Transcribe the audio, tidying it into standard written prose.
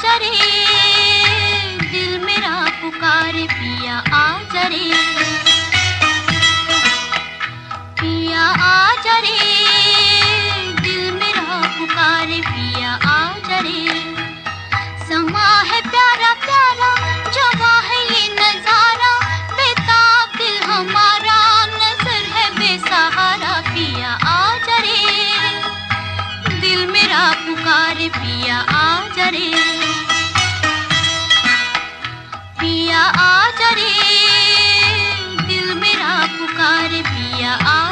आजा रे, दिल मेरा पुकारे पिया आजा रे, पिया आजा रे, दिल मेरा पुकारे पिया आजा रे। समा है प्यारा प्यारा, जवां है ये नजारा, बेताब दिल हमारा, नजर है बेसहारा, पिया आजा रे, दिल मेरा पुकारे पिया आजा रे, पिया आजा रे, दिल मेरा पुकारे पिया